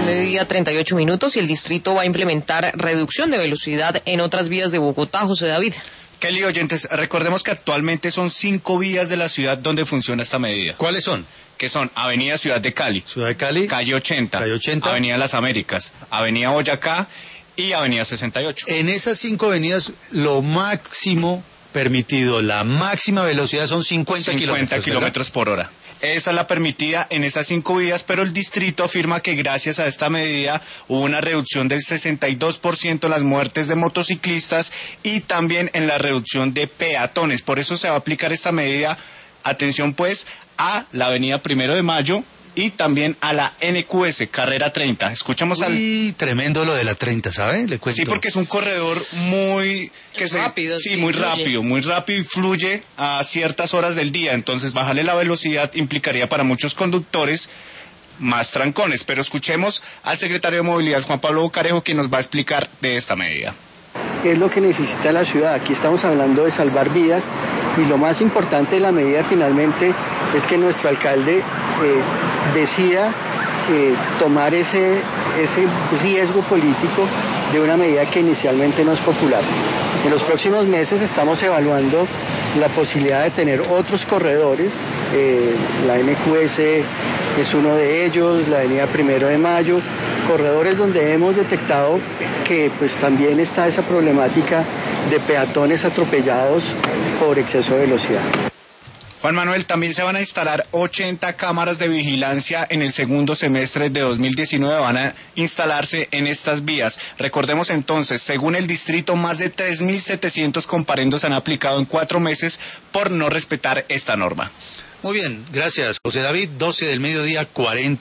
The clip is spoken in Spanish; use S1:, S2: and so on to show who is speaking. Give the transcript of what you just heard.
S1: mediodía 38 minutos, y el distrito va a implementar reducción de velocidad en otras vías de Bogotá. José David.
S2: Kelly, oyentes, recordemos que actualmente son 5 vías de la ciudad donde funciona esta medida.
S3: ¿Cuáles son?
S2: Que son Avenida Ciudad de Cali, Calle 80, Avenida Las Américas, Avenida Boyacá y Avenida 68.
S3: En esas 5 avenidas, lo máximo permitido, la máxima velocidad son 50
S2: kilómetros por hora. Esa es la permitida en esas 5 vías, pero el distrito afirma que gracias a esta medida hubo una reducción del 62% en las muertes de motociclistas y también en la reducción de peatones. Por eso se va a aplicar esta medida, atención pues, a la avenida 1 de Mayo y también a la NQS, carrera 30. Escuchamos
S3: tremendo lo de la 30, ¿sabe? Le cuento.
S2: Sí, porque es un corredor muy...
S1: rápido.
S2: Sí, muy rápido y fluye a ciertas horas del día. Entonces, bajarle la velocidad implicaría para muchos conductores más trancones. Pero escuchemos al secretario de Movilidad, Juan Pablo Bocarejo, quien nos va a explicar de esta medida.
S4: ¿Qué es lo que necesita la ciudad? Aquí estamos hablando de salvar vidas, y lo más importante de la medida finalmente es que nuestro alcalde decida tomar ese riesgo político de una medida que inicialmente no es popular. En los próximos meses estamos evaluando la posibilidad de tener otros corredores, la NQS es uno de ellos, la avenida 1 de Mayo, corredores donde hemos detectado que pues también está esa problemática de peatones atropellados por exceso de velocidad.
S2: Juan Manuel, también se van a instalar 80 cámaras de vigilancia en el segundo semestre de 2019, van a instalarse en estas vías. Recordemos entonces, según el distrito, más de 3.700 comparendos han aplicado en 4 meses por no respetar esta norma.
S3: Muy bien, gracias, José David. 12 del mediodía, 40.